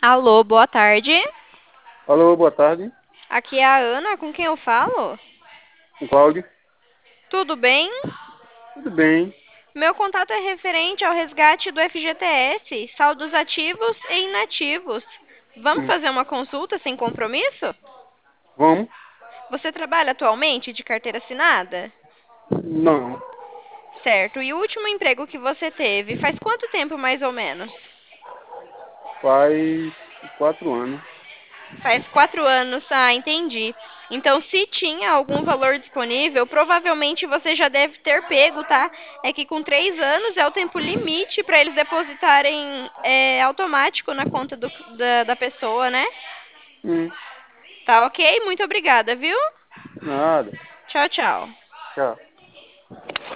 Alô, boa tarde. Alô, boa tarde. Aqui é a Ana, com quem eu falo? Com Cláudio. Tudo bem? Tudo bem? Meu contato é referente ao resgate do FGTS, saldos ativos e inativos. Vamos Hum, fazer uma consulta sem compromisso? Vamos? Você trabalha atualmente de carteira assinada? Não. Certo. E o último emprego que você teve, faz quanto tempo mais ou menos? Faz 4 anos. Faz 4 anos, entendi. Então, se tinha algum valor disponível, provavelmente você já deve ter pego, tá? É que com 3 anos é o tempo limite para eles depositarem automático na conta da pessoa, né? Hum, Tá ok? Muito obrigada, viu? Nada. Tchau, tchau. Tchau.